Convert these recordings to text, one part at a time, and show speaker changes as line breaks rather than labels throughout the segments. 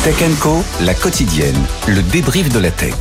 Tech & Co, la quotidienne, le débrief de la tech.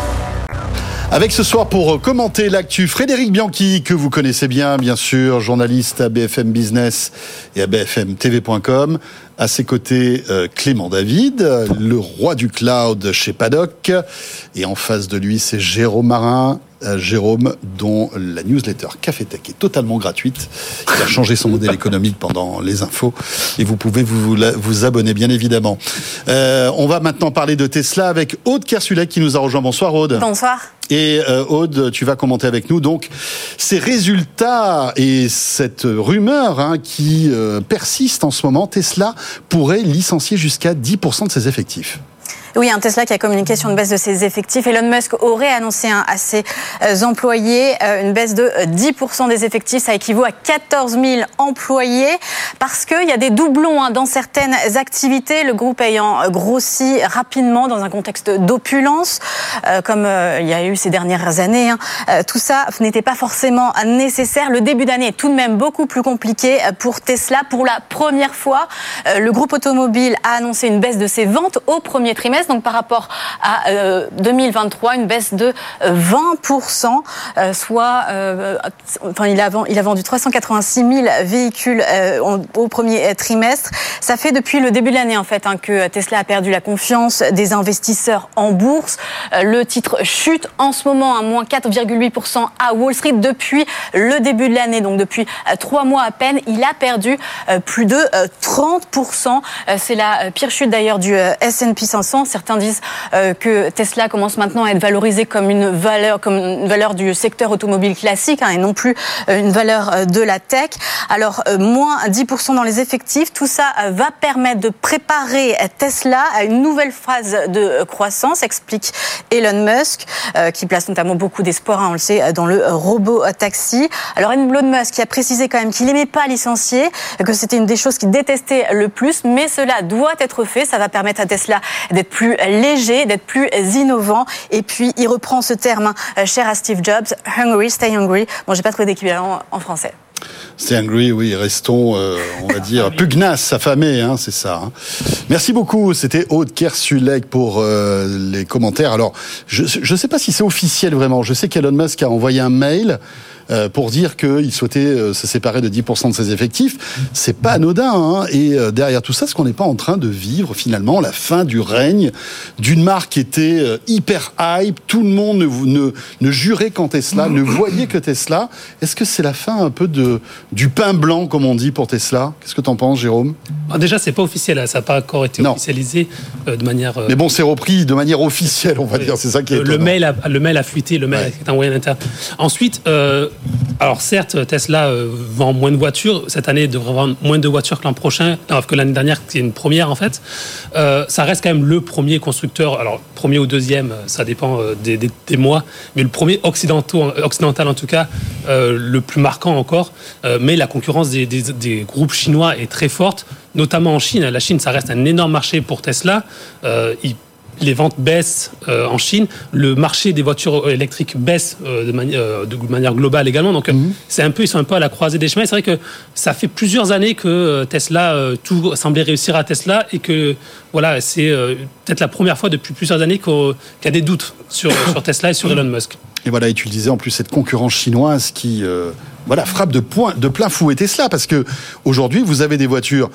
Avec ce soir pour commenter l'actu, Frédéric Bianchi, que vous connaissez bien sûr, journaliste à BFM Business et à bfmtv.com. À ses côtés, Clément David, le roi du cloud chez Paddock. Et en face de lui, c'est Jérôme Marin. Jérôme, dont la newsletter Café Tech est totalement gratuite. Il a changé son modèle économique pendant les infos et vous pouvez vous abonner, bien évidemment. On va maintenant parler de Tesla avec Aude Kersulek qui nous a rejoint. Bonsoir Aude.
Bonsoir.
Et Aude, tu vas commenter avec nous donc ces résultats et cette rumeur qui persiste en ce moment. Tesla pourrait licencier jusqu'à 10% de ses effectifs.
Oui, un Tesla qui a communiqué sur une baisse de ses effectifs. Elon Musk aurait annoncé à ses employés une baisse de 10% des effectifs. Ça équivaut à 14 000 employés parce qu'il y a des doublons dans certaines activités. Le groupe ayant grossi rapidement dans un contexte d'opulence, comme il y a eu ces dernières années. Tout ça n'était pas forcément nécessaire. Le début d'année est tout de même beaucoup plus compliqué pour Tesla. Pour la première fois, le groupe automobile a annoncé une baisse de ses ventes au premier trimestre. Donc par rapport à 2023, une baisse de 20%, soit, il a vendu 386 000 véhicules au premier trimestre. Ça fait depuis le début de l'année en fait que Tesla a perdu la confiance des investisseurs en bourse. Le titre chute en ce moment à moins 4,8% à Wall Street depuis le début de l'année. Donc depuis 3 mois à peine, il a perdu plus de 30%. C'est la pire chute d'ailleurs du S&P 500. Certains disent que Tesla commence maintenant à être valorisé comme une valeur du secteur automobile classique et non plus une valeur de la tech. Alors, moins 10% dans les effectifs, tout ça va permettre de préparer Tesla à une nouvelle phase de croissance, explique Elon Musk, qui place notamment beaucoup d'espoir, on le sait, dans le robot-taxi. Alors, Elon Musk qui a précisé quand même qu'il n'aimait pas licencier, que c'était une des choses qu'il détestait le plus, mais cela doit être fait. Ça va permettre à Tesla d'être plus léger, d'être plus innovant. Et puis, il reprend ce terme cher à Steve Jobs, hungry, stay hungry. Bon, j'ai pas trouvé d'équivalent en français.
Stay hungry, oui, restons, on va dire, pugnaces, affamés, c'est ça. Merci beaucoup, c'était Aude Kersulek pour les commentaires. Alors, je sais pas si c'est officiel vraiment. Je sais qu'Elon Musk a envoyé un mail pour dire qu'il souhaitait se séparer de 10% de ses effectifs. C'est pas anodin, Et derrière tout ça, est-ce qu'on n'est pas en train de vivre finalement la fin du règne d'une marque qui était hyper hype, tout le monde ne jurait qu'en Tesla, ne voyait que Tesla. Est-ce que c'est la fin un peu du pain blanc, comme on dit, pour Tesla? Qu'est-ce que t'en penses, Jérôme?
Déjà, c'est pas officiel, ça n'a pas encore été officialisé de manière...
Mais bon, c'est repris de manière officielle, on va dire, c'est ça qui est étonnant.
Le mail a fuité, le mail est envoyé à l'interne. Ensuite, alors certes, Tesla vend moins de voitures. Cette année, il devrait vendre moins de voitures que l'an prochain, que l'année dernière, qui est une première en fait. Ça reste quand même le premier constructeur, alors premier ou deuxième, ça dépend des mois, mais le premier occidental en tout cas, le plus marquant encore. Mais la concurrence des groupes chinois est très forte, notamment en Chine. La Chine, ça reste un énorme marché pour Tesla. Les ventes baissent en Chine, le marché des voitures électriques baisse de manière globale également. Donc ils sont un peu à la croisée des chemins. C'est vrai que ça fait plusieurs années que Tesla, tout semblait réussir à Tesla et que voilà, c'est peut-être la première fois depuis plusieurs années qu'il y a des doutes sur Tesla et sur Elon Musk.
Et voilà, et tu le disais en plus, cette concurrence chinoise qui frappe de plein fouet Tesla, parce que aujourd'hui vous avez des voitures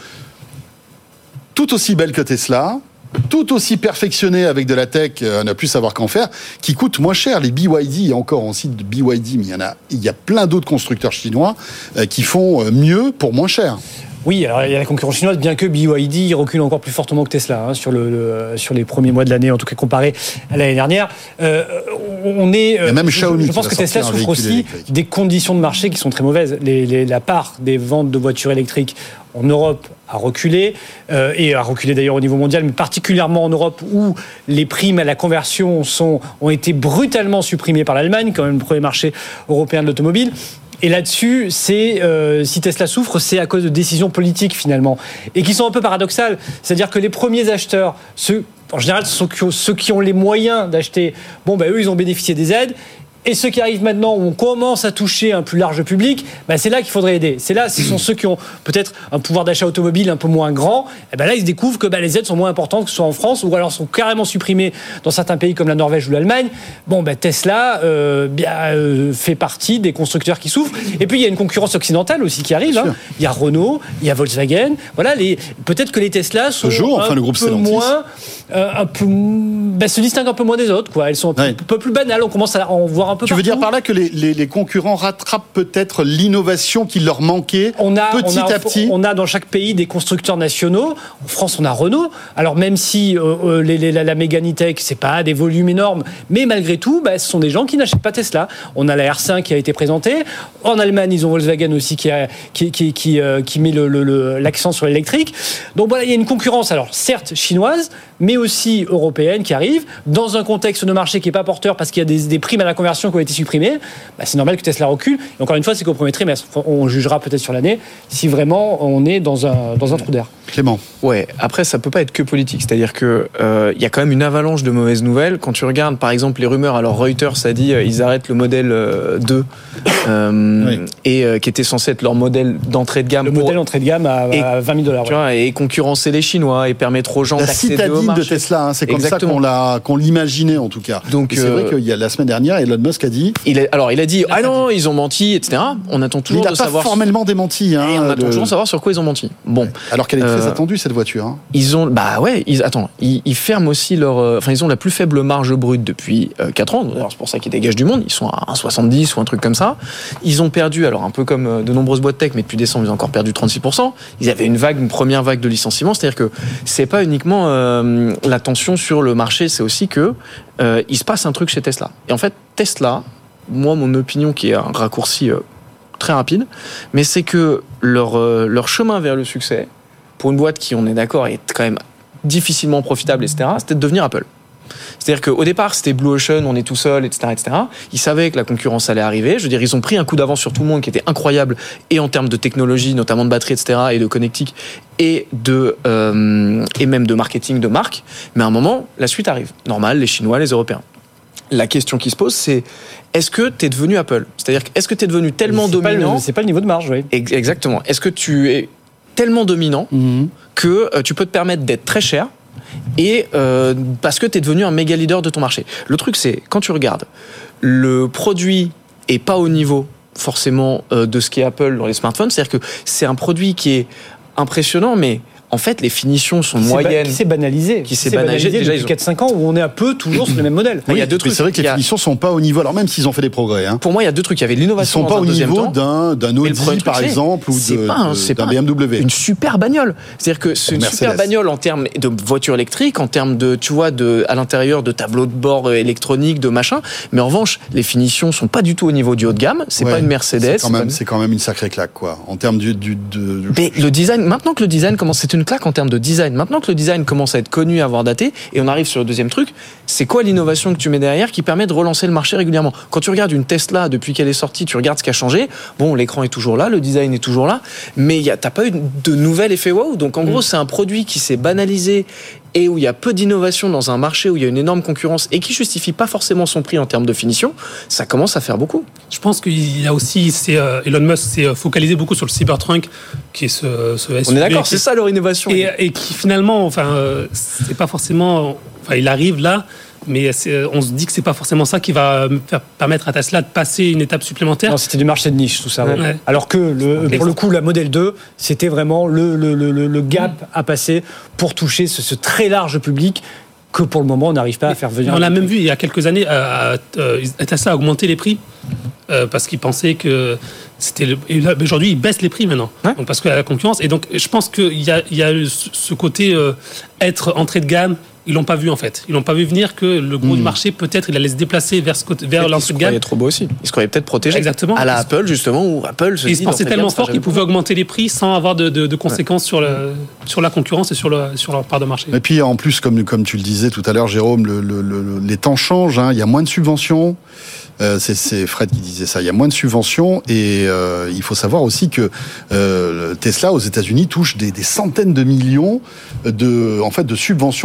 tout aussi belles que Tesla, tout aussi perfectionné avec de la tech, on n'a plus savoir qu'en faire, qui coûte moins cher. Les BYD, il y a encore un site de BYD, mais il y a plein d'autres constructeurs chinois qui font mieux pour moins cher.
Oui, alors il y a la concurrence chinoise, bien que BYD recule encore plus fortement que Tesla sur les premiers mois de l'année, en tout cas comparé à l'année dernière.
Même Xiaomi.
Je pense que Tesla souffre aussi des conditions de marché qui sont très mauvaises. La part des ventes de voitures électriques en Europe a reculé, et a reculé d'ailleurs au niveau mondial, mais particulièrement en Europe où les primes à la conversion ont été brutalement supprimées par l'Allemagne, quand même le premier marché européen de l'automobile. Et là-dessus, si Tesla souffre, c'est à cause de décisions politiques finalement, et qui sont un peu paradoxales. C'est-à-dire que les premiers acheteurs, en général, ce sont ceux qui ont les moyens d'acheter. Eux, ils ont bénéficié des aides. Et ceux qui arrivent maintenant, où on commence à toucher un plus large public, c'est là qu'il faudrait aider. C'est là, ce sont ceux qui ont peut-être un pouvoir d'achat automobile un peu moins grand. Et là, ils se découvrent que les aides sont moins importantes que ce soit en France, ou alors sont carrément supprimées dans certains pays comme la Norvège ou l'Allemagne. Tesla fait partie des constructeurs qui souffrent. Et puis il y a une concurrence occidentale aussi qui arrive. Il y a Renault, il y a Volkswagen. Voilà, peut-être que les Tesla sont
le groupe
peu moins, se distinguent un peu moins des autres. Elles sont un peu plus banales. On commence à en voir un peu.
Tu veux dire par là que les concurrents rattrapent peut-être l'innovation qui leur manquait petit à petit?
On a dans chaque pays des constructeurs nationaux. En France, on a Renault. Alors même si la Mégane E-Tech, c'est pas des volumes énormes, mais malgré tout, ce sont des gens qui n'achètent pas Tesla. On a la R5 qui a été présentée. En Allemagne, ils ont Volkswagen aussi qui met l'accent sur l'électrique. Donc il y a une concurrence, alors certes chinoise, mais aussi européenne qui arrive dans un contexte de marché qui n'est pas porteur parce qu'il y a des primes à la conversion qui ont été supprimées. C'est normal que Tesla recule. Et encore une fois, c'est qu'au premier trimestre. On jugera peut-être sur l'année si vraiment on est dans un trou d'air.
Clément.
Ouais, après, ça peut pas être que politique. C'est-à-dire que y a quand même une avalanche de mauvaises nouvelles. Quand tu regardes, par exemple, les rumeurs, alors Reuters a dit ils arrêtent le modèle 2 et qui était censé être leur modèle d'entrée de gamme.
Le modèle d'entrée de gamme à $20.
Tu vois, et concurrencer les Chinois et permettre aux gens d'accéder au marché.
De Tesla, c'est comme
Exactement.
ça qu'on l'imaginait en tout cas.
Donc,
c'est vrai qu'il y a la semaine dernière, Elon Musk a dit.
Il a dit non, ils ont menti, etc. On attend toujours de savoir.
Il n'a pas formellement démenti.
On attend toujours de savoir sur quoi ils ont menti. Bon.
Alors qu'elle est très attendue cette voiture.
Ils ont, ils ferment aussi ils ont la plus faible marge brute depuis 4 ans. Alors c'est pour ça qu'ils dégagent du monde. Ils sont à 1,70 ou un truc comme ça. Ils ont perdu, alors un peu comme de nombreuses boîtes tech, mais depuis décembre ils ont encore perdu 36%. Ils avaient une première vague de licenciements. C'est-à-dire que c'est pas uniquement la tension sur le marché, c'est aussi que il se passe un truc chez Tesla. Et en fait, Tesla, moi, mon opinion qui est un raccourci très rapide, mais c'est que leur chemin vers le succès, pour une boîte qui, on est d'accord, est quand même difficilement profitable, etc., c'était de devenir Apple. C'est-à-dire qu'au départ, c'était Blue Ocean, on est tout seul, etc., etc. Ils savaient que la concurrence allait arriver. Je veux dire, ils ont pris un coup d'avance sur tout le monde qui était incroyable, et en termes de technologie, notamment de batterie, etc., et de connectique, et même de marketing de marque. Mais à un moment, la suite arrive. Normal, les Chinois, les Européens. La question qui se pose, c'est est-ce que tu es devenu Apple ? C'est-à-dire, est-ce que tu es devenu tellement dominant ?
C'est pas le niveau de marge, oui.
Exactement. Est-ce que tu es tellement dominant que tu peux te permettre d'être très cher et parce que tu es devenu un méga leader de ton marché. Le truc, c'est, quand tu regardes, le produit est pas au niveau forcément de ce qu'est Apple dans les smartphones. C'est-à-dire que c'est un produit qui est impressionnant, mais en fait, les finitions sont moyennes.
Qui s'est banalisé. Déjà, depuis 4-5 ans où on est toujours sur le même modèle.
Oui, il y a deux trucs. C'est vrai que les finitions sont pas au niveau. Alors même s'ils ont fait des progrès.
Pour moi, il y a deux trucs. Il y avait l'innovation.
Ils sont pas au niveau d'un Audi, par exemple, ou d'un BMW.
Une super bagnole. C'est-à-dire que c'est une super bagnole en termes de voiture électrique, en termes de, à l'intérieur de tableaux de bord électroniques, de machin. Mais en revanche, les finitions sont pas du tout au niveau du haut de gamme. C'est pas une Mercedes.
C'est quand même une sacrée claque, quoi. En termes
Mais le design, maintenant que le design commence, c'est une claque en termes de design. Maintenant que le design commence à être connu, à avoir daté, et on arrive sur le deuxième truc, c'est quoi l'innovation que tu mets derrière qui permet de relancer le marché régulièrement ? Quand tu regardes une Tesla, depuis qu'elle est sortie, tu regardes ce qui a changé, bon, l'écran est toujours là, le design est toujours là, mais t'as pas eu de nouvel effet wow. Donc en gros, c'est un produit qui s'est banalisé et où il y a peu d'innovation dans un marché où il y a une énorme concurrence et qui justifie pas forcément son prix en termes de finition, ça commence à faire beaucoup.
Je pense qu'il y a aussi, Elon Musk s'est focalisé beaucoup sur le Cybertruck, qui est ce SUV.
On est d'accord, c'est ça leur innovation.
Et qui finalement, c'est pas forcément, il arrive là, mais on se dit que c'est pas forcément ça qui va permettre à Tesla de passer une étape supplémentaire.
Non, c'était du marché de niche, tout ça. Ouais. Alors que pour le coup, la Model 2, c'était vraiment le gap à passer pour toucher ce très large public que pour le moment on n'arrive pas à faire venir.
On l'a même vu il y a quelques années, Tesla a augmenté les prix parce qu'ils pensaient que c'était. Aujourd'hui, ils baissent les prix maintenant, donc parce qu'il y a la concurrence. Et donc, je pense qu'il y a ce côté être entrée de gamme. Ils l'ont pas vu en fait. Ils l'ont pas vu venir que le gros du marché peut-être il allait se déplacer vers l'entrée de gamme.
Il se croyait trop beau aussi. Il se croyait peut-être protégé.
Exactement.
À la Apple justement où Apple se dit.
Ils se pensaient tellement fort qu'ils pouvaient augmenter les prix sans avoir de conséquences sur la concurrence et sur leur part de marché.
Et puis en plus comme tu le disais tout à l'heure, Jérôme, les temps changent. Il y a moins de subventions. C'est Fred qui disait ça. Il y a moins de subventions et il faut savoir aussi que Tesla aux États-Unis touche des centaines de millions de subventions parce que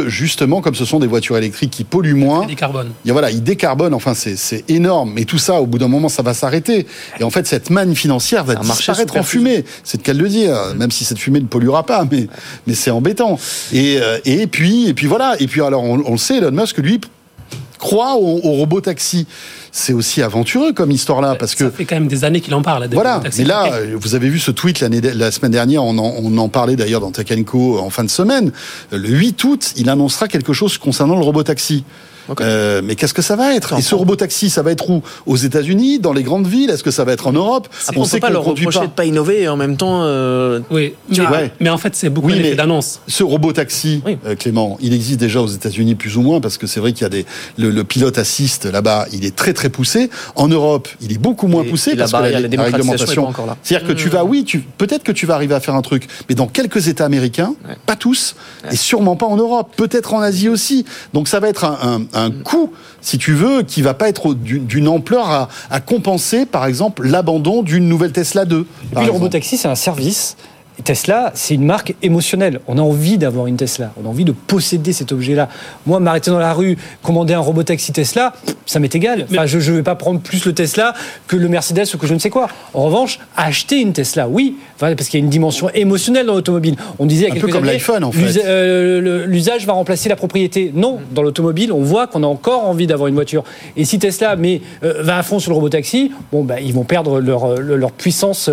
que justement, comme ce sont des voitures électriques qui polluent moins, ils décarbonent. Enfin, c'est énorme. Mais tout ça, au bout d'un moment, ça va s'arrêter. Et en fait, cette manne financière va disparaître en fumée. C'est le cas de le dire. Même si cette fumée ne polluera pas, mais c'est embêtant. Et puis voilà. Et puis alors, on le sait, Elon Musk, lui, croit au robot taxi. C'est aussi aventureux comme histoire-là, parce que
ça fait quand même des années qu'il en parle.
Voilà. Mais là, vous avez vu ce tweet la semaine dernière. On en parlait d'ailleurs dans Tech & Co en fin de semaine. Le 8 août, il annoncera quelque chose concernant le robot taxi. Okay. Mais qu'est-ce que ça va être ? Et ce robot-taxi, ça va être où ? Aux États-Unis, dans les grandes villes ? Est-ce que ça va être en Europe ?
On ne peut pas leur reprocher de ne pas innover et en même temps...
Oui, mais en fait, c'est beaucoup l'effet d'annonce.
Ce robot-taxi, Clément, il existe déjà aux États-Unis plus ou moins, parce que c'est vrai qu'il y a le pilote assist là-bas, il est très très poussé. En Europe, il est beaucoup moins poussé, parce que la réglementation... Encore là. C'est-à-dire que peut-être que tu vas arriver à faire un truc, mais dans quelques États américains, pas tous, et sûrement pas en Europe, peut-être en Asie aussi. Donc ça va être un coût, si tu veux, qui va pas être d'une ampleur à compenser, par exemple, l'abandon d'une nouvelle Tesla 2.
Et puis le robotaxi, c'est un service. Et Tesla, c'est une marque émotionnelle. On a envie d'avoir une Tesla. On a envie de posséder cet objet-là. Moi, m'arrêter dans la rue, commander un robotaxi Tesla, ça m'est égal. Enfin, je ne vais pas prendre plus le Tesla que le Mercedes ou que je ne sais quoi. En revanche, acheter une Tesla, oui, parce qu'il y a une dimension émotionnelle dans l'automobile. On disait il y a quelques années,
un peu comme l'iPhone, en fait.
L'usage va remplacer la propriété. Non, dans l'automobile, on voit qu'on a encore envie d'avoir une voiture. Et si Tesla va à fond sur le robotaxi, ils vont perdre leur puissance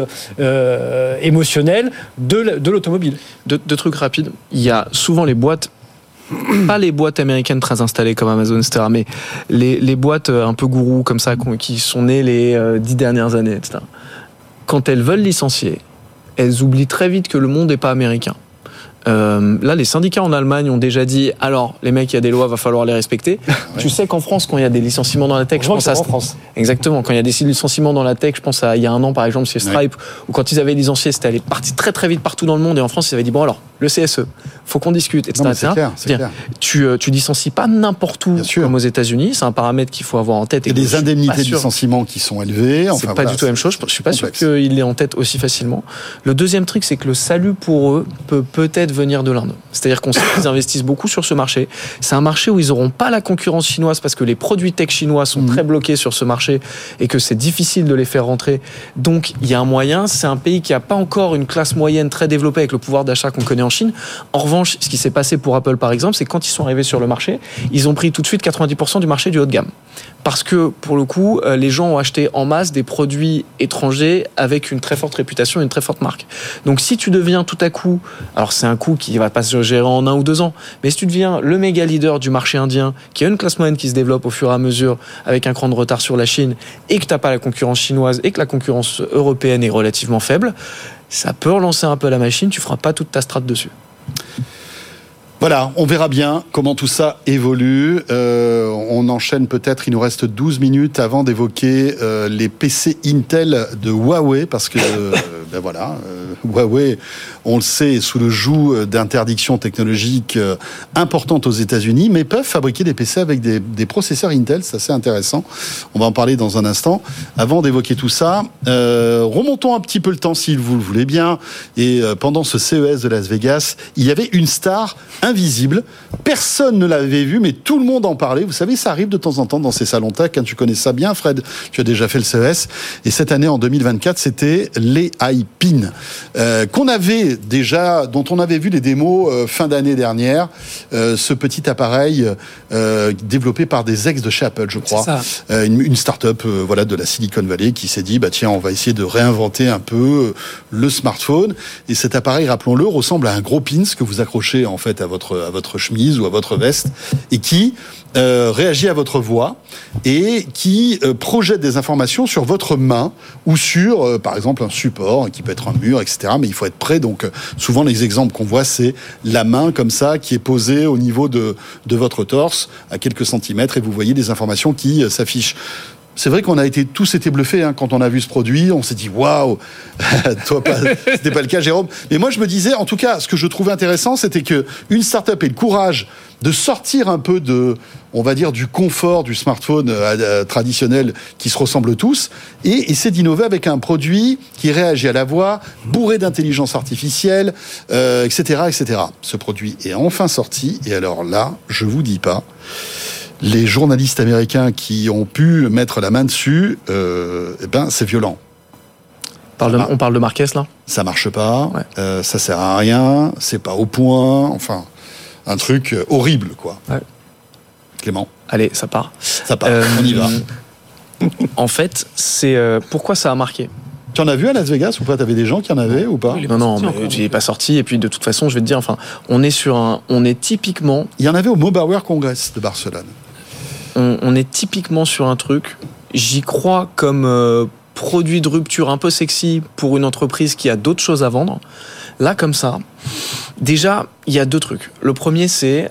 émotionnelle de l'automobile.
Deux trucs rapides. Il y a souvent les boîtes, pas les boîtes américaines très installées comme Amazon, etc., mais les boîtes un peu gourous comme ça, qui sont nées les 10 dernières années, etc. Quand elles veulent licencier, elles oublient très vite que le monde n'est pas américain. Là, les syndicats en Allemagne ont déjà dit alors, les mecs, il y a des lois, va falloir les respecter. Ouais. Tu sais qu'en France, quand il y a des licenciements dans la tech, je pense à
France.
Exactement. Quand il y a des licenciements dans la tech, je pense à il y a un an, par exemple, chez Stripe, où quand ils avaient licencié, c'était allé parti très très vite partout dans le monde, et en France, ils avaient dit bon alors, le CSE, faut qu'on discute, etc.
Non, c'est clair, c'est clair.
Tu licencies pas n'importe où, comme aux États-Unis. C'est un paramètre qu'il faut avoir en tête.
Et des indemnités de licenciement qui sont élevées.
C'est pas du tout la même chose. Je suis pas sûr qu'il l'ait en tête aussi facilement. Le deuxième truc, c'est que le salut pour eux peut peut-être venir de l'Inde. C'est-à-dire qu'on sait qu'ils investissent beaucoup sur ce marché. C'est un marché où ils n'auront pas la concurrence chinoise parce que les produits tech chinois sont très bloqués sur ce marché et que c'est difficile de les faire rentrer. Donc, il y a un moyen. C'est un pays qui n'a pas encore une classe moyenne très développée avec le pouvoir d'achat qu'on connaît en Chine. En revanche, ce qui s'est passé pour Apple, par exemple, c'est que quand ils sont arrivés sur le marché, ils ont pris tout de suite 90% du marché du haut de gamme. Parce que, pour le coup, les gens ont acheté en masse des produits étrangers avec une très forte réputation et une très forte marque. Donc, si tu deviens tout à coup, alors c'est un coup qui va pas se gérer en 1 ou 2 ans, mais si tu deviens le méga leader du marché indien, qui a une classe moyenne qui se développe au fur et à mesure avec un cran de retard sur la Chine, et que tu n'as pas la concurrence chinoise et que la concurrence européenne est relativement faible, ça peut relancer un peu la machine, tu feras pas toute ta strate dessus.
Voilà, on verra bien comment tout ça évolue. On enchaîne peut-être, il nous reste 12 minutes avant d'évoquer les PC Intel de Huawei, parce que Huawei, on le sait, est sous le joug d'interdictions technologiques importantes aux États-Unis, mais peuvent fabriquer des PC avec des processeurs Intel, c'est assez intéressant. On va en parler dans un instant. Avant d'évoquer tout ça, remontons un petit peu le temps, si vous le voulez bien. Et pendant ce CES de Las Vegas, il y avait une star invisible. Personne ne l'avait vu, mais tout le monde en parlait. Vous savez, ça arrive de temps en temps dans ces salons tech. Tu connais ça bien, Fred. Tu as déjà fait le CES. Et cette année, en 2024, c'était les iPin, dont on avait vu les démos fin d'année dernière. Ce petit appareil développé par des ex de chez Apple, je crois. Une start-up de la Silicon Valley qui s'est dit, tiens, on va essayer de réinventer un peu le smartphone. Et cet appareil, rappelons-le, ressemble à un gros pins que vous accrochez en fait à votre chemise ou à votre veste, et qui réagit à votre voix et qui projette des informations sur votre main ou sur, par exemple, un support qui peut être un mur, etc. Mais il faut être prêt. Donc, souvent, les exemples qu'on voit, c'est la main comme ça qui est posée au niveau de votre torse à quelques centimètres, et vous voyez des informations qui s'affichent. C'est vrai qu'on a tous été bluffés quand on a vu ce produit. On s'est dit waouh. Toi, c'était pas le cas, Jérôme. Mais moi, je me disais, en tout cas, ce que je trouvais intéressant, c'était que une start-up ait le courage de sortir un peu de, on va dire, du confort du smartphone traditionnel qui se ressemblent tous, et essayer d'innover avec un produit qui réagit à la voix, bourré d'intelligence artificielle, etc., etc. Ce produit est enfin sorti, et alors là, je vous dis pas, les journalistes américains qui ont pu mettre la main dessus, c'est violent.
On parle de Marquez, là ?
Ça marche pas,
ouais.
Ça sert à rien, c'est pas au point, enfin, un truc horrible, quoi.
Ouais.
Clément.
Allez, ça part.
Ça part, on y va.
En fait, c'est pourquoi ça a marqué.
Tu en as vu à Las Vegas ou pas ? T'avais des gens qui en avaient ou pas ?
Non, mais il n'est pas sorti. Et puis, de toute façon, je vais te dire, on est typiquement...
Il y en avait au Mobile Congress de Barcelone.
On est typiquement sur un truc, j'y crois comme... produit de rupture un peu sexy pour une entreprise qui a d'autres choses à vendre. Là, comme ça, déjà, il y a deux trucs. Le premier, c'est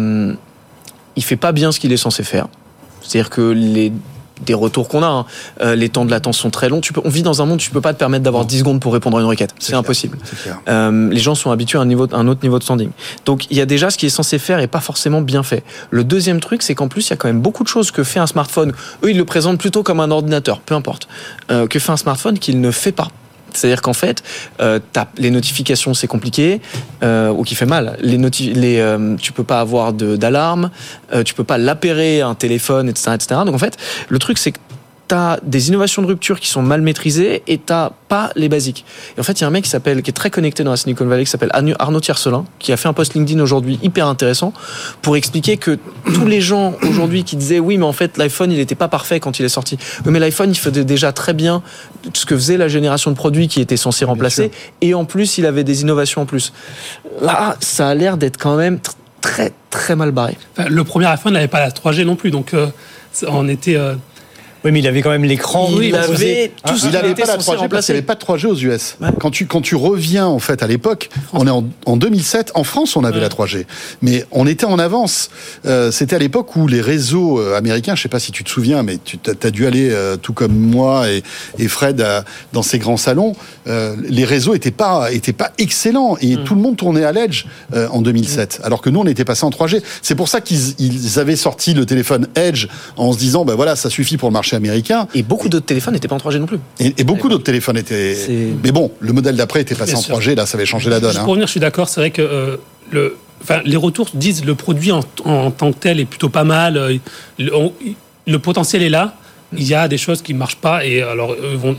il fait pas bien ce qu'il est censé faire. C'est-à-dire que des retours qu'on a, les temps de latence sont très longs. On vit dans un monde où tu peux pas te permettre d'avoir 10 secondes pour répondre à une requête. C'est impossible. Les gens sont habitués à un autre niveau de standing. Donc, il y a déjà ce qui est censé faire et pas forcément bien fait. Le deuxième truc, c'est qu'en plus, il y a quand même beaucoup de choses que fait un smartphone. Eux, ils le présentent plutôt comme un ordinateur, peu importe. Que fait un smartphone qu'il ne fait pas. C'est-à-dire qu'en fait, les notifications, c'est compliqué, ou qui fait mal. Tu peux pas avoir d'alarme, tu peux pas l'appairer un téléphone, etc., etc. Donc en fait, le truc, c'est que t'as des innovations de rupture qui sont mal maîtrisées et t'as pas les basiques. Et en fait, il y a un mec qui est très connecté dans la Silicon Valley, qui s'appelle Arnaud Tiercelin, qui a fait un post LinkedIn aujourd'hui hyper intéressant pour expliquer que tous les gens aujourd'hui qui disaient oui, mais en fait, l'iPhone, il était pas parfait quand il est sorti. Oui, mais l'iPhone, il faisait déjà très bien ce que faisait la génération de produits qui était censée remplacer, et en plus, il avait des innovations en plus. Là, ça a l'air d'être quand même très, très mal barré.
Enfin, le premier iPhone n'avait pas la 3G non plus, donc on était...
Oui, mais il avait quand même l'écran.
Il avait tout ce
il
qui
n'avait
était
pas la
censé
3G parce qu'il n'y avait pas de 3G aux US. Ouais. Quand tu reviens, en fait, à l'époque, on est en 2007, en France, on avait la 3G. Mais on était en avance. C'était à l'époque où les réseaux américains, je ne sais pas si tu te souviens, mais tu as dû aller, tout comme moi et Fred, dans ces grands salons, les réseaux n'étaient pas excellents. Et tout le monde tournait à l'Edge en 2007. Alors que nous, on était passé en 3G. C'est pour ça qu'ils avaient sorti le téléphone Edge en se disant, ben voilà, ça suffit pour le marché américain.
Et beaucoup d'autres téléphones n'étaient pas en 3G non plus.
Et beaucoup d'autres téléphones étaient... Mais bon, le modèle d'après était passé en 3G, là, ça avait changé la donne.
Pour revenir, je suis d'accord, c'est vrai que les retours disent le produit en tant que tel est plutôt pas mal, le potentiel est là. Il y a des choses qui ne marchent pas, et alors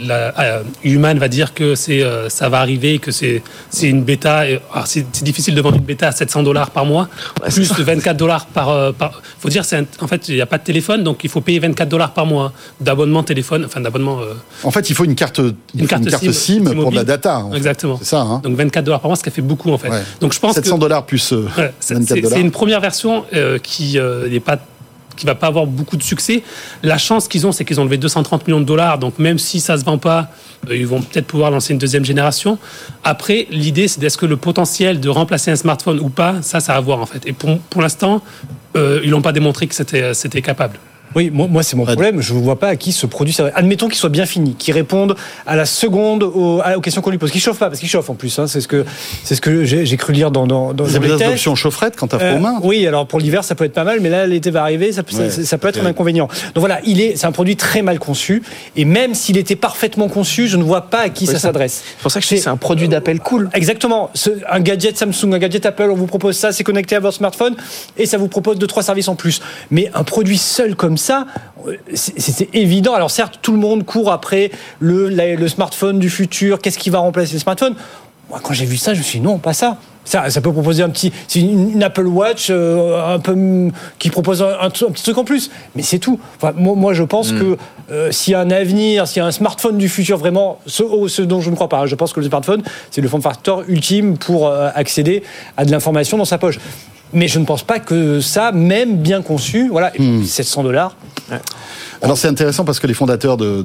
Human va dire que ça va arriver, que c'est une bêta. Alors c'est difficile de vendre une bêta à $700 par mois, plus de $24 par. Faut dire, en fait, il n'y a pas de téléphone, donc il faut payer $24 par mois d'abonnement téléphone, enfin d'abonnement.
En fait, il faut une carte SIM pour de la data.
Exactement.
C'est ça. Hein.
Donc $24 par mois, ce qui fait beaucoup en fait.
Ouais.
Donc je pense
$700 plus $24.
C'est une première version qui n'est pas. Qui va pas avoir beaucoup de succès. La chance qu'ils ont, c'est qu'ils ont levé $230 millions. Donc même si ça se vend pas, ils vont peut-être pouvoir lancer une deuxième génération. Après, l'idée, c'est est-ce que le potentiel de remplacer un smartphone ou pas, ça à voir en fait. Et pour l'instant, ils n'ont pas démontré que c'était capable.
Oui, moi c'est mon problème. Je ne vois pas à qui ce produit servait. Admettons qu'il soit bien fini, qu'il réponde à la seconde aux questions qu'on lui pose. Qu'il chauffe pas, parce qu'il chauffe en plus. Hein, c'est ce que j'ai cru lire dans
les tests. L'option chaufferette quand t'as froid aux mains.
Oui, alors pour l'hiver ça peut être pas mal, mais là l'été va arriver, ça peut être un inconvénient. Donc voilà, c'est un produit très mal conçu, et même s'il était parfaitement conçu, je ne vois pas à qui ça s'adresse.
C'est pour ça que je dis c'est un produit d'appel cool.
Exactement. Un gadget Samsung, un gadget Apple, on vous propose ça, c'est connecté à votre smartphone et ça vous propose 2-3 services en plus. Mais un produit seul comme ça, c'est évident. Alors certes, tout le monde court après le smartphone du futur. Qu'est-ce qui va remplacer le smartphone ? Moi, quand j'ai vu ça, je me suis dit non, pas ça. Ça peut proposer c'est une Apple Watch un peu qui propose un petit truc en plus, mais c'est tout. Enfin, moi, je pense que s'il y a un avenir, s'il y a un smartphone du futur vraiment, ce dont je ne crois pas, je pense que le smartphone, c'est le form factor ultime pour accéder à de l'information dans sa poche. Mais je ne pense pas que ça, même bien conçu, voilà, $700. Ouais.
Alors c'est intéressant parce que les fondateurs de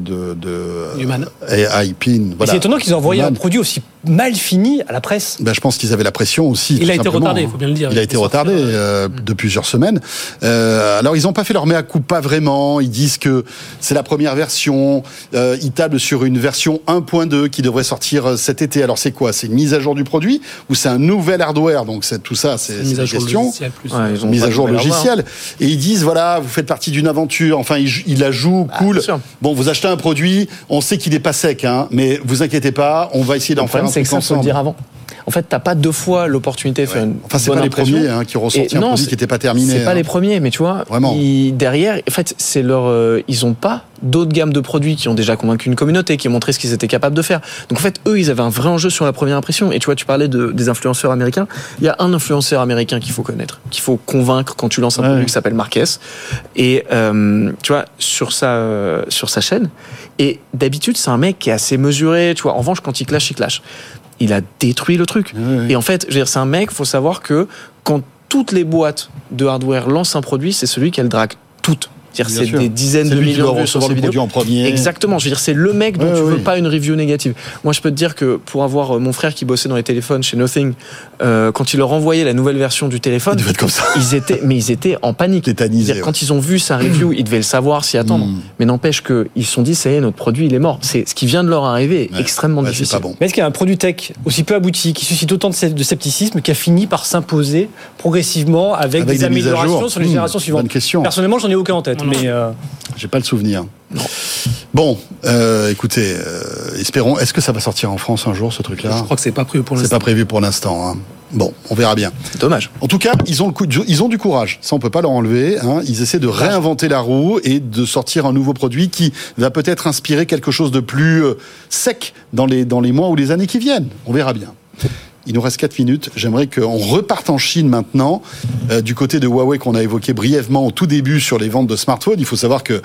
Human.
AIPIN,
voilà. C'est étonnant qu'ils aient envoyé un produit aussi mal fini à la presse.
Je pense qu'ils avaient la pression aussi.
Il a été retardé, il faut bien le dire.
Il a été retardé de plusieurs semaines. Alors ils n'ont pas fait leur mea culpa vraiment. Ils disent que c'est la première version. Ils tablent sur une version 1.2 qui devrait sortir cet été. Alors c'est quoi ? C'est une mise à jour du produit ou c'est un nouvel hardware ? Donc tout ça, c'est une question. Une mise à jour logicielle. Et ils disent voilà, vous faites partie d'une aventure. Enfin, ils la jouent cool. Bon, vous achetez un produit, on sait qu'il n'est pas sec, hein, mais vous inquiétez pas, on va essayer d'en faire un truc ensemble.
C'est que ça, faut le dire avant. En fait, t'as pas deux fois l'opportunité de faire une
c'est
bonne
pas les
impression.
premiers qui ont ressorti un produit qui n'était pas terminé.
C'est pas les premiers, mais tu vois, derrière, en fait, c'est ils ont pas d'autres gammes de produits qui ont déjà convaincu une communauté, qui ont montré ce qu'ils étaient capables de faire. Donc en fait, eux, ils avaient un vrai enjeu sur la première impression. Et tu vois, tu parlais des influenceurs américains. Il y a un influenceur américain qu'il faut connaître, qu'il faut convaincre quand tu lances un produit qui s'appelle Marquez. Et tu vois, sur sa chaîne. Et d'habitude, c'est un mec qui est assez mesuré. Tu vois, en revanche, quand il clash, il a détruit le truc. Et en fait, je veux dire, c'est un mec, faut savoir que quand toutes les boîtes de hardware lancent un produit, c'est celui qu'elles draguent toutes. C'est-à-dire, c'est des dizaines de millions de vues sur ces vidéos.
En premier.
Exactement. Je veux dire, c'est le mec dont tu veux pas une review négative. Moi, je peux te dire que pour avoir mon frère qui bossait dans les téléphones chez Nothing, quand il leur envoyait la nouvelle version du téléphone,
il devait être comme ça.
ils étaient en panique.
Tétanisés,
quand ils ont vu sa review, ils devaient le savoir, s'y attendre. Mais n'empêche qu'ils se sont dit, ça y est, notre produit, il est mort. C'est ce qui vient de leur arriver est extrêmement difficile.
C'est pas bon.
Mais est-ce qu'il y a un produit tech aussi peu abouti, qui suscite autant de scepticisme, qui a fini par s'imposer progressivement avec des améliorations sur les générations suivantes?
Bonne question.
Personnellement, j'en ai aucun en tête, mais
j'ai pas le souvenir. Non. Bon, écoutez, espérons. Est-ce que ça va sortir en France un jour, ce truc-là ?
Je crois que c'est pas prévu pour l'instant.
C'est pas prévu pour l'instant. Hein. Bon, on verra bien.
Dommage.
En tout cas, ils ont du courage. Ça, on peut pas leur enlever. Hein. Ils essaient de réinventer la roue et de sortir un nouveau produit qui va peut-être inspirer quelque chose de plus sec dans les mois ou les années qui viennent. On verra bien. Il nous reste 4 minutes. J'aimerais qu'on reparte en Chine maintenant, du côté de Huawei qu'on a évoqué brièvement au tout début sur les ventes de smartphones. Il faut savoir que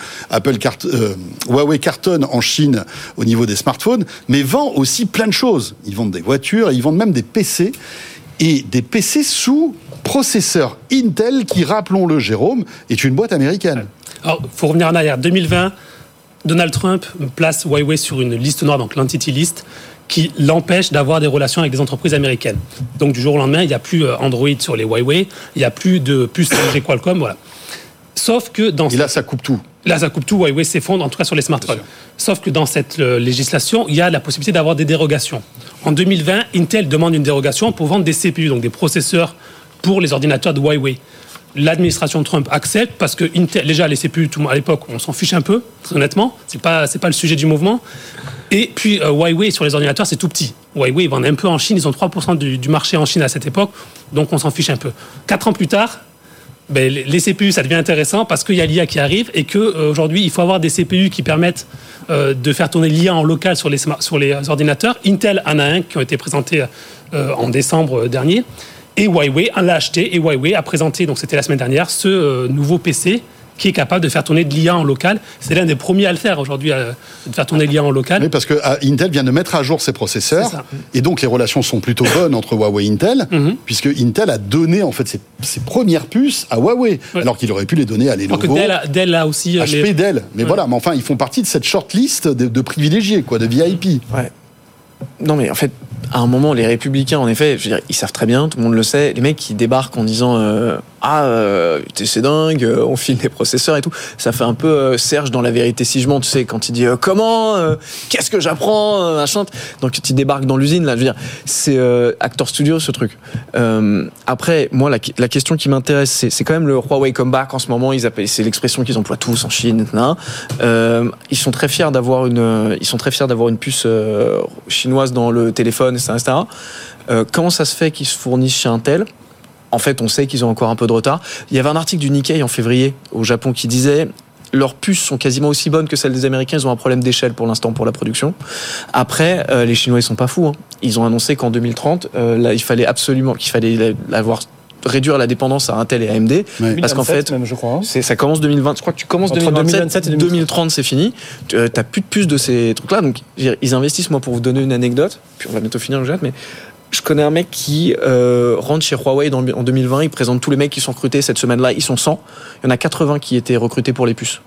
Huawei cartonne en Chine au niveau des smartphones, mais vend aussi plein de choses. Ils vendent des voitures et ils vendent même des PC. Et des PC sous processeur Intel qui, rappelons-le, Jérôme, est une boîte américaine.
Alors, il faut revenir en arrière. 2020, Donald Trump place Huawei sur une liste noire, donc l'Entity List, qui l'empêche d'avoir des relations avec des entreprises américaines. Donc du jour au lendemain, il n'y a plus Android sur les Huawei, il n'y a plus de puces 5G Qualcomm, voilà. Sauf que dans...
Et là, ça coupe tout.
Là, ça coupe tout, Huawei s'effondre, en tout cas sur les smartphones. Sauf que dans cette législation, il y a la possibilité d'avoir des dérogations. En 2020, Intel demande une dérogation pour vendre des CPU, donc des processeurs pour les ordinateurs de Huawei. L'administration Trump accepte parce que Intel, déjà les CPU, à l'époque, on s'en fiche un peu, très honnêtement. C'est pas le sujet du mouvement. Et puis Huawei sur les ordinateurs, c'est tout petit. Huawei, ils vendent un peu en Chine, ils ont 3% du marché en Chine à cette époque, donc on s'en fiche un peu. 4 ans plus tard, les CPU, ça devient intéressant parce qu'il y a l'IA qui arrive et qu'aujourd'hui, il faut avoir des CPU qui permettent de faire tourner l'IA en local sur les ordinateurs. Intel en a un qui ont été présentés en décembre dernier. Et Huawei l'a acheté et Huawei a présenté, donc c'était la semaine dernière, ce nouveau PC qui est capable de faire tourner de l'IA en local. C'est l'un des premiers à le faire aujourd'hui, de faire tourner de l'IA en local.
Oui, parce que Intel vient de mettre à jour ses processeurs, et donc les relations sont plutôt bonnes entre Huawei et Intel, puisque Intel a donné en fait ses premières puces à Huawei, alors qu'il aurait pu les donner à Lenovo.
Dell a aussi...
HP, Dell, mais voilà, mais enfin, ils font partie de cette shortlist de privilégiés, quoi, de VIP.
Ouais. Non, mais en fait, à un moment, les républicains, en effet, je veux dire, ils savent très bien, tout le monde le sait, les mecs qui débarquent en disant c'est dingue, on file des processeurs et tout, ça fait un peu Serge dans La Vérité si je mens, tu sais, quand il dit comment, qu'est-ce que j'apprends, machin. Donc tu débarques dans l'usine, là, je veux dire, c'est Actor Studio, ce truc. Après, moi, la question qui m'intéresse, c'est quand même le Huawei comeback en ce moment, c'est l'expression qu'ils emploient tous en Chine, ils sont très fiers d'avoir une puce chinoise dans le téléphone, etc. Comment ça se fait qu'ils se fournissent chez Intel ? En fait, on sait qu'ils ont encore un peu de retard. Il y avait un article du Nikkei en février au Japon qui disait leurs puces sont quasiment aussi bonnes que celles des Américains. Ils ont un problème d'échelle pour l'instant pour la production. Après, les Chinois, ils sont pas fous. Ils ont annoncé qu'en 2030, il fallait réduire la dépendance à Intel et AMD, parce qu'en fait,
même, je crois,
ça commence 2020. Je crois que tu commences 2027 et 2030, c'est fini. T'as plus de puces de ces trucs-là. Donc, ils investissent. Moi, pour vous donner une anecdote, puis on va bientôt finir, mais je connais un mec qui rentre chez Huawei en 2020. Il présente tous les mecs qui sont recrutés cette semaine-là. Ils sont 100. Il y en a 80 qui étaient recrutés pour les puces.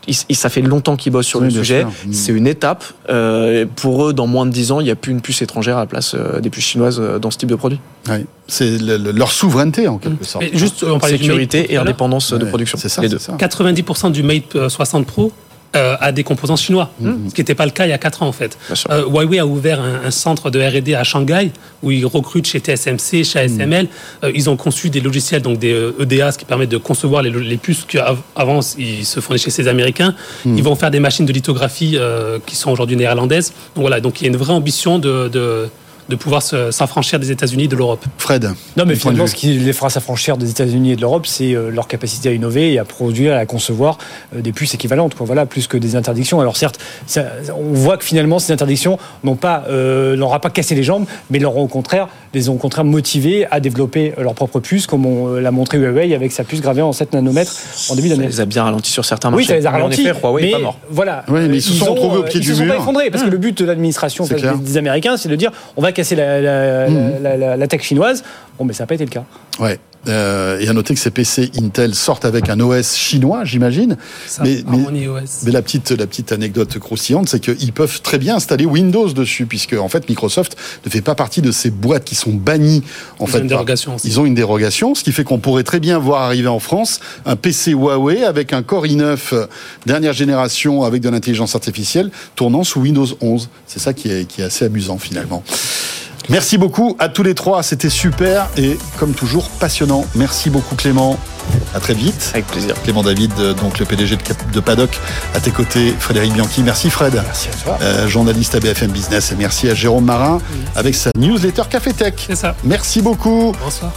ça fait longtemps qu'ils bossent sur le sujet. C'est une étape. Pour eux, dans moins de 10 ans, il n'y a plus une puce étrangère à la place des puces chinoises dans ce type de produit.
Oui. C'est leur souveraineté, en quelque sorte.
Mais juste, on parlait
sécurité et indépendance de production.
C'est ça,
les deux.
Ça.
90% du Mate 60 Pro a des composants chinois, ce qui n'était pas le cas il y a 4 ans en fait. Huawei a ouvert un centre de R&D à Shanghai où ils recrutent chez TSMC, chez ASML. Ils ont conçu des logiciels, donc des EDA, ce qui permet de concevoir les puces qu'avant ils se fournissaient chez ces Américains. Ils vont faire des machines de lithographie qui sont aujourd'hui néerlandaises. Donc voilà, donc il y a une vraie ambition de pouvoir s'affranchir des États-Unis et de l'Europe.
Fred.
Non, mais finalement, ce qui les fera s'affranchir des États-Unis et de l'Europe, c'est leur capacité à innover et à produire, à concevoir des puces équivalentes, quoi. Voilà, plus que des interdictions. Alors certes, on voit que finalement, ces interdictions n'ont pas, leur a pas cassé les jambes, mais les ont au contraire motivés à développer leur propre puce, comme on l'a montré Huawei avec sa puce gravée en 7 nanomètres en début d'année.
Ça les a bien ralentis sur certains marchés.
Oui, ça les a ralentis.
En effet, Huawei n'est pas mort.
Voilà.
Oui, mais ils se sont retrouvés au pied du mur.
Ils ne sont pas effondrés, parce que le but de l'administration des Américains, c'est de dire on va casser la tech chinoise. Bon, mais ça n'a pas été le cas.
Ouais. Et à noter que ces PC Intel sortent avec un OS chinois, j'imagine. Mais la petite anecdote croustillante, c'est qu'ils peuvent très bien installer Windows dessus, puisque en fait Microsoft ne fait pas partie de ces boîtes qui sont bannies. Ils ont une dérogation, ce qui fait qu'on pourrait très bien voir arriver en France un PC Huawei avec un Core i9 dernière génération avec de l'intelligence artificielle tournant sous Windows 11. C'est ça qui est assez amusant finalement. Merci beaucoup à tous les trois, c'était super et comme toujours passionnant. Merci beaucoup Clément, à très vite.
Avec plaisir.
Clément David, donc le PDG de Paddock, à tes côtés Frédéric Bianchi. Merci Fred.
Merci à toi.
Journaliste à BFM Business et merci à Jérôme Marin avec sa newsletter Café Tech.
C'est ça.
Merci beaucoup.
Bonsoir.